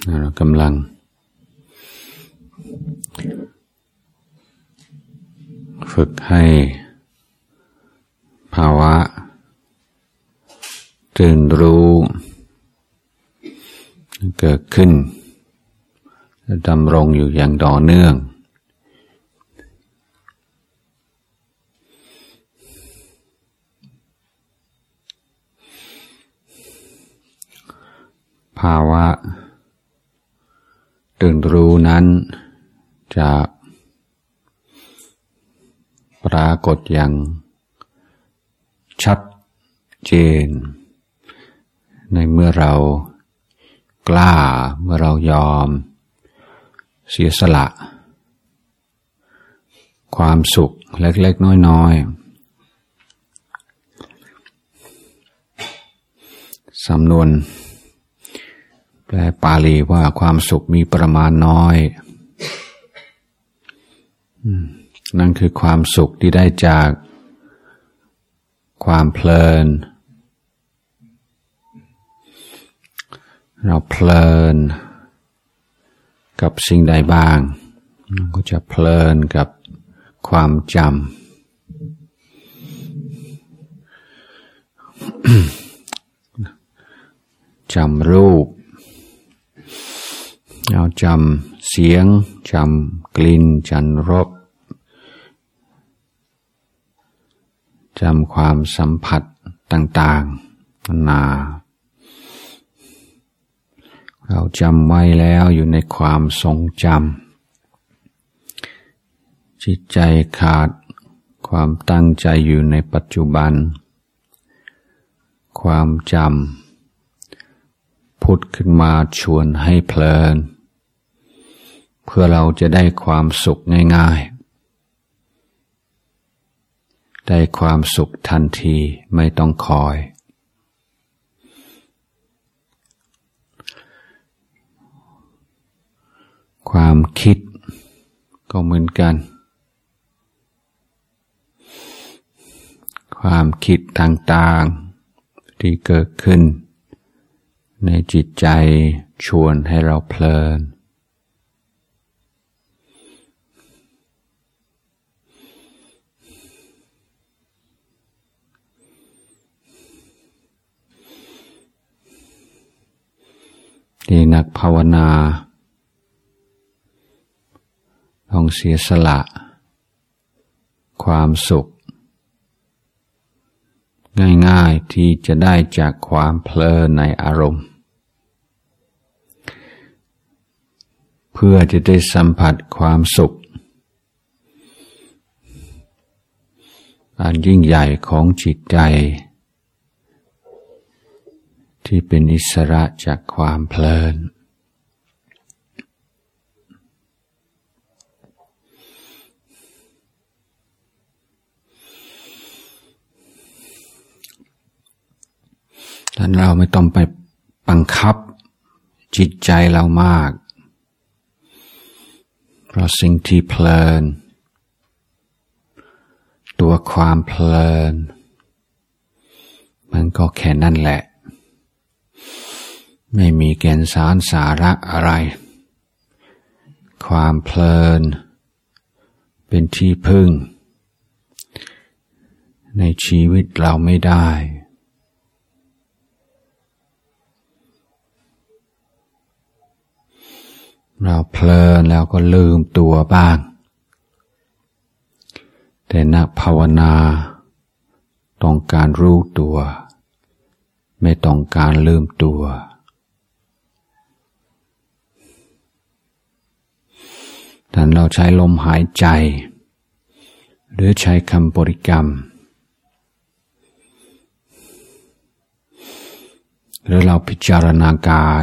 เรากำลังฝึกให้ภาวะตื่นรู้เกิดขึ้นและดำรงอยู่อย่างต่อเนื่องภาวะตื่นรู้นั้นจะปรากฏอย่างชัดเจนในเมื่อเรากล้าเมื่อเรายอมเสียสละความสุขเล็กๆน้อยๆสำนวนแปลปาลีว่าความสุขมีประมาณน้อยนั่นคือความสุขที่ได้จากความเพลินเราเพลินกับสิ่งใดบ้างก็จะเพลินกับความจำ จำรูปเราจำเสียงจำกลิ่นจำรสจำความสัมผัสต่างๆนานาเราจำไว้แล้วอยู่ในความทรงจำจิตใจขาดความตั้งใจอยู่ในปัจจุบันความจำพุทธขึ้นมาชวนให้เพลินเพื่อเราจะได้ความสุขง่ายๆได้ความสุขทันทีไม่ต้องคอยความคิดก็เหมือนกันความคิดต่างๆที่เกิดขึ้นในจิตใจชวนให้เราเพลินที่นักภาวนาต้องเสียสละความสุขง่ายๆที่จะได้จากความเพลินในอารมณ์เพื่อจะได้สัมผัสความสุขอันยิ่งใหญ่ของจิตใจที่เป็นอิสระจากความเพลินและเราไม่ต้องไปบังคับจิตใจเรามากเพราะสิ่งที่เพลินตัวความเพลินมันก็แค่นั้นแหละไม่มีแก่นสารสาระอะไรความเพลินเป็นที่พึ่งในชีวิตเราไม่ได้เราเพลินแล้วก็ลืมตัวบ้างแต่นักภาวนาต้องการรู้ตัวไม่ต้องการลืมตัวแต่เราใช้ลมหายใจหรือใช้คำบริกรรมหรือเราพิจารณากาย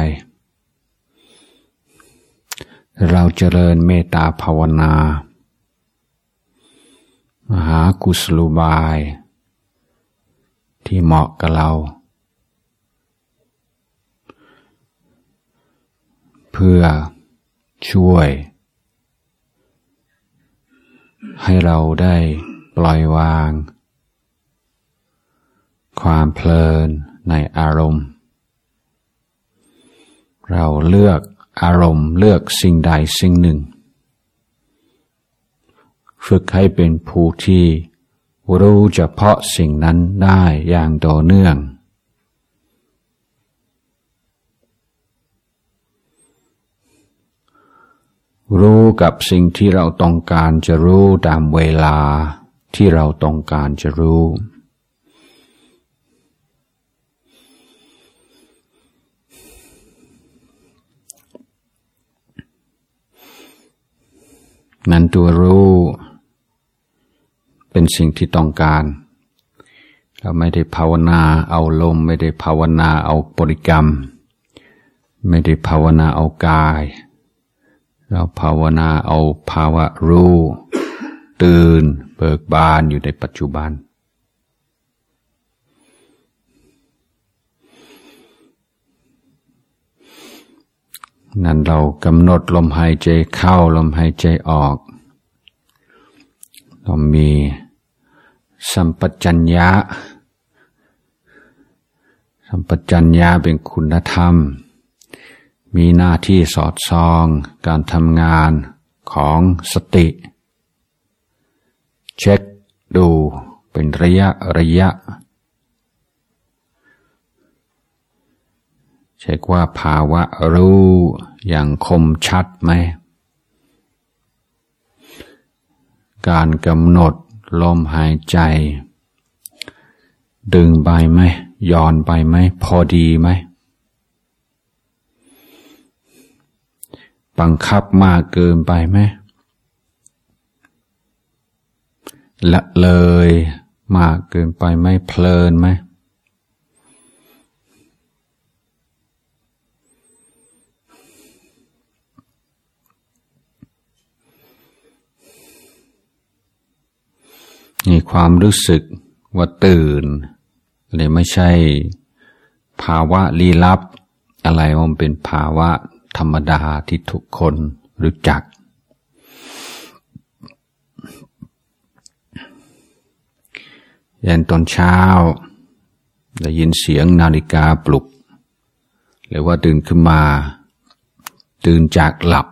เราเจริญเมตตาภาวนามหากุศโลบายที่เหมาะกับเราเพื่อช่วยให้เราได้ปล่อยวางความเพลินในอารมณ์เราเลือกอารมณ์เลือกสิ่งใดสิ่งหนึ่งฝึกให้เป็นผู้ที่รู้เฉพาะสิ่งนั้นได้อย่างต่อเนื่องรู้กับสิ่งที่เราต้องการจะรู้ตามเวลาที่เราต้องการจะรู้นั้นตัวรู้เป็นสิ่งที่ต้องการเราไม่ได้ภาวนาเอาลมไม่ได้ภาวนาเอาบริกรรมไม่ได้ภาวนาเอากายเราภาวนาเอาภาวะรู้ตื่นเบิกบานอยู่ในปัจจุบันนั้นเรากำหนดลมหายใจเข้าลมหายใจออกเรามีสัมปชัญญะสัมปชัญญะเป็นคุณธรรมมีหน้าที่สอดส่องการทำงานของสติเช็คดูเป็นระยะเช็คว่าภาวะรู้อย่างคมชัดไหมการกำหนดลมหายใจดึงไปไหมย้อนไปไหมพอดีไหมบังคับมากเกินไปไหมละเลยมากเกินไปไหมเพลินไหมนี่ความรู้สึกว่าตื่นเลยไม่ใช่ภาวะลี้ลับอะไรมันเป็นภาวะธรรมดาที่ทุกคนรู้จักอย่างตอนเช้าได้ยินเสียงนาฬิกาปลุกหรือว่าตื่นขึ้นมาตื่นจากหลับ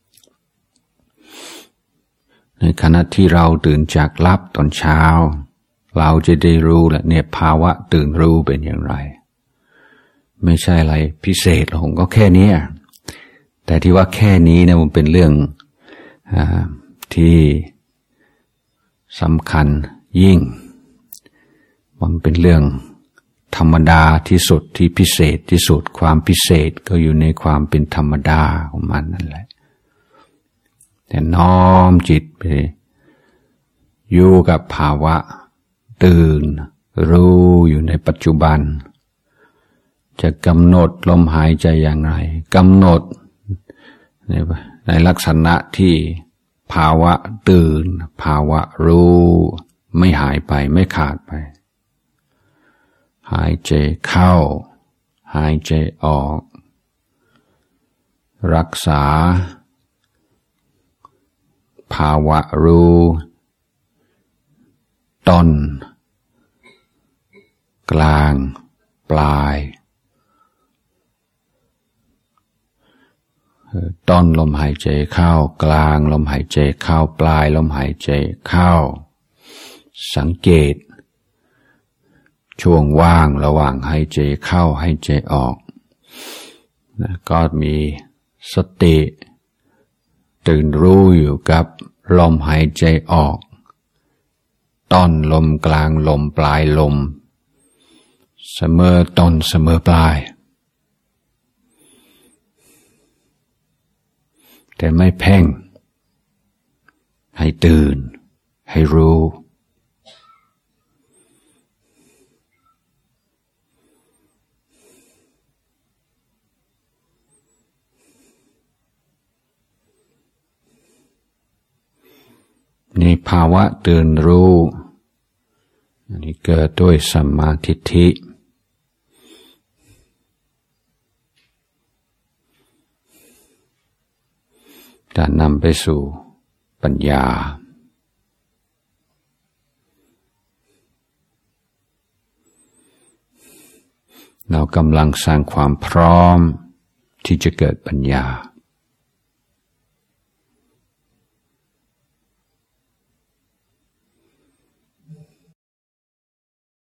ในขณะที่เราตื่นจากหลับตอนเช้าเราจะได้รู้แหละเนี่ยภาวะตื่นรู้เป็นอย่างไรไม่ใช่อะไรพิเศษผมก็แค่นี้แต่ที่ว่าแค่นี้เนี่ยมันเป็นเรื่องที่สำคัญยิ่งมันเป็นเรื่องธรรมดาที่สุดที่พิเศษที่สุดความพิเศษก็อยู่ในความเป็นธรรมดาของมันนั่นแหละแต่น้อมจิตไปอยู่กับภาวะตื่นรู้อยู่ในปัจจุบันจะกำหนดลมหายใจอย่างไรกำหนดในลักษณะที่ภาวะตื่นภาวะรู้ไม่หายไปไม่ขาดไปหายใจเข้าหายใจออกรักษาภาวะรู้ต้นกลางปลายต้นลมหายใจเข้ากลางลมหายใจเข้าปลายลมหายใจเข้าสังเกตช่วงว่างระหว่างหายใจเข้าหายใจออกก็มีสติตื่นรู้อยู่กับลมหายใจออกต้นลมกลางลมปลายลมเสมอต้นเสมอปลายแต่ไม่เพ่งให้ตื่นให้รู้นี่ภาวะตื่นรู้อันนี้เกิดด้วยสัมมาทิฏฐิจะนำไปสู่ปัญญาเรากำลังสร้างความพร้อมที่จะเกิดปัญญา